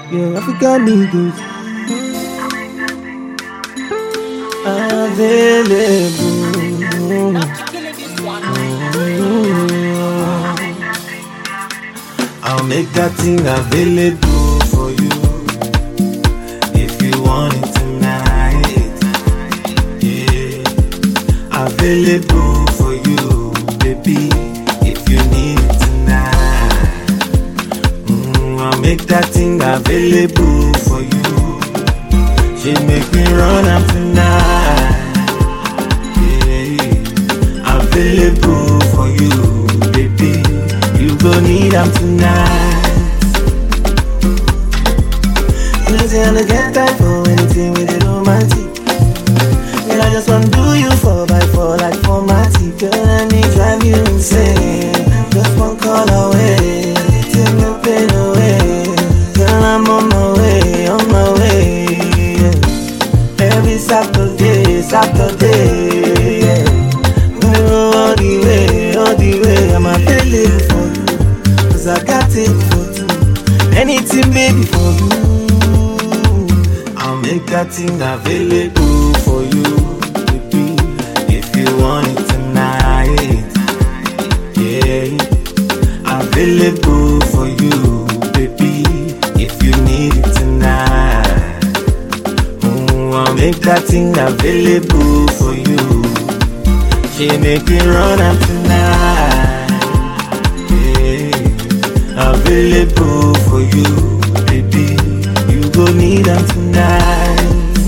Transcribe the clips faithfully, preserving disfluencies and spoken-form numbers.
Yeah, African Eagles available. I'll make that thing available for you if you want it tonight. Yeah, available for you, baby, if you need it tonight. Mm, I'll make that thing available for you. She make me run up tonight. Yeah, available for you, baby. You gon' need them tonight. You know say I don't get time for anything with it romantic. And I just wanna do you four by four like formatic. Girl, let me drive you insane. Just one call away, take no pain away. Girl, I'm on my way, on my way. Yeah. Every Saturday, Saturday. Yeah. All the way, all the way. I'm available for you, cause I got it for two. Anything baby for you. I'll make that thing available for you, baby, if you want it tonight. Yeah, available for you, baby, if you need it tonight. Mm, I'll make that thing available for you. She make me run up tonight. Yeah, available for you, baby. You gon' need them tonight.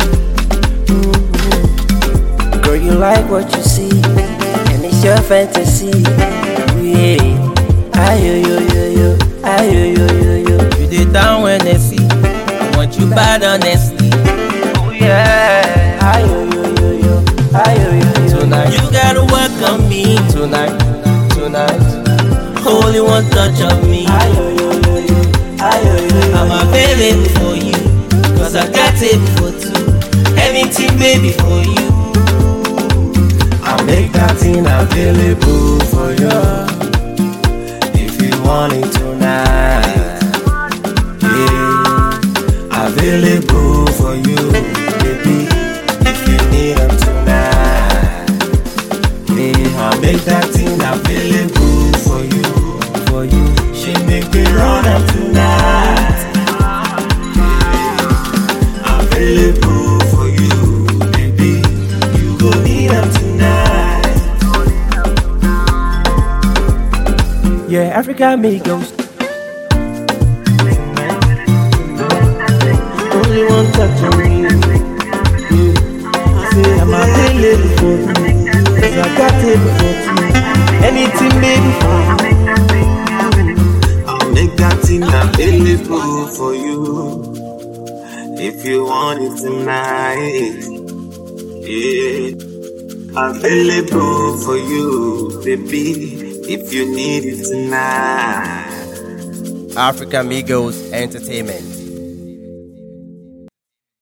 Mm-hmm. Girl, you like what you see, and it's your fantasy. Yeah, ayo yo yo yo, ayo yo yo yo. You did down when they see. I want you bad honestly. Oh yeah, ayo yo yo yo, ayo yo yo. Tonight you gotta work on me tonight, tonight. Only one touch of me. Ayo, yo, yo, yo. Ayo, yo, yo. I'm available for you, cause I got it for two. Anything baby for you. I'll make that thing available for you, if you want it tonight. Yeah, available for you, baby, if you need them tonight. I'll make that thing available for you, for you. She make me run up tonight. Yeah, available for you, baby. You gon' need them tonight. Yeah, African Migos. Only one touch on me. Yeah. I say I'm available for you, cause I got it for two. Anything baby for you. I'll make that thing available for you, if you want it tonight. Yeah, available for you, baby, if you need it tonight. African Migos Entertainment.